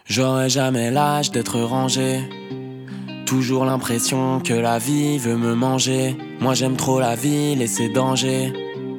J'aurai jamais l'âge d'être rangé. Toujours l'impression que la vie veut me manger. Moi j'aime trop la ville et ses dangers.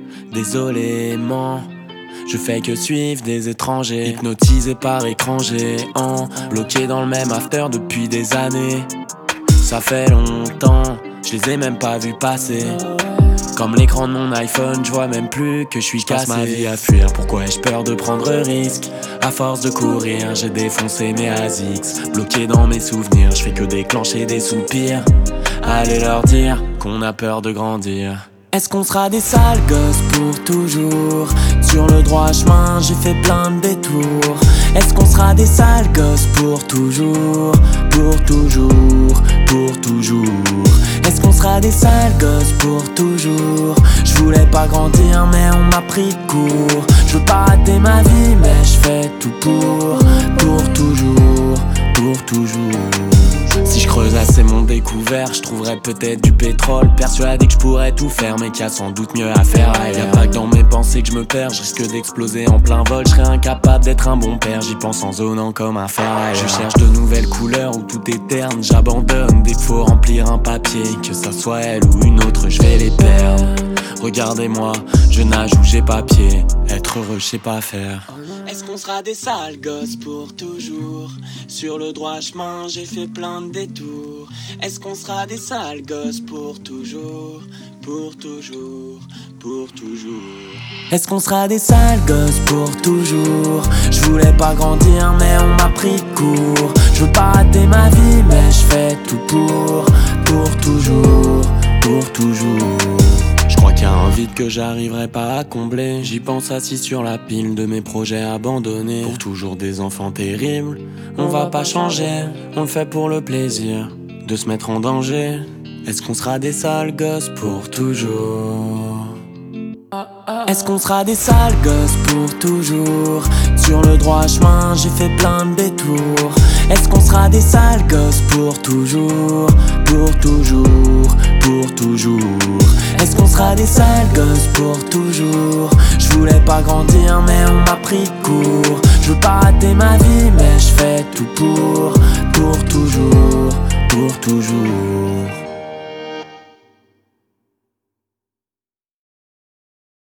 Désolément, je fais que suivre des étrangers. Hypnotisé par écran géant, bloqué dans le même after depuis des années. Ça fait longtemps, je les ai même pas vus passer. Comme l'écran de mon iPhone, je vois même plus que je suis cassé. Ma vie à fuir, pourquoi ai-je peur de prendre risque? À force de courir, j'ai défoncé mes ASICS. Bloqué dans mes souvenirs, je fais que déclencher des soupirs. Allez leur dire qu'on a peur de grandir. Est-ce qu'on sera des sales gosses pour toujours? Sur le droit chemin, j'ai fait plein de détours. Est-ce qu'on sera des sales gosses pour toujours? Pour toujours, pour toujours. Est-ce qu'on sera des sales gosses pour toujours? Je voulais pas grandir mais on m'a pris de court. Je veux pas rater ma vie mais je fais tout pour toujours, pour toujours. Si je creuse assez mon découvert, je trouverais peut-être du pétrole. Persuadé que je pourrais tout faire mais qu'il y a sans doute mieux à faire ailleurs. Y'a pas que dans mes pensées que je me perds, je risque d'exploser en plein vol. Je serais incapable d'être un bon père, j'y pense en zonant comme un fer ailleurs. Je cherche de nouvelles couleurs où tout est terne, j'abandonne dès qu'il faut remplir un papier. Que ça soit elle ou une autre, je vais les perdre. Regardez-moi, je nage où j'ai pas pied. Être heureux, je sais pas faire. Est-ce qu'on sera des sales gosses pour toujours? Sur le droit chemin, j'ai fait plein de détours. Est-ce qu'on sera des sales gosses pour toujours? Pour toujours, pour toujours. Est-ce qu'on sera des sales gosses pour toujours? Je voulais pas grandir mais on m'a pris de court. Je veux pas rater ma vie mais je fais tout pour toujours, pour toujours. Je crois qu'il y a un vide que j'arriverai pas à combler. J'y pense assis sur la pile de mes projets abandonnés. Pour toujours des enfants terribles, on va pas changer. On le fait pour le plaisir de se mettre en danger. Est-ce qu'on sera des sales gosses pour toujours? Est-ce qu'on sera des sales gosses pour toujours? Sur le droit chemin, j'ai fait plein de détours. Est-ce qu'on sera des sales gosses pour toujours? Pour toujours, pour toujours. Est-ce qu'on sera des sales gosses pour toujours? Je voulais pas grandir mais on m'a pris de court. Je veux pas rater ma vie mais je fais tout pour toujours, pour toujours.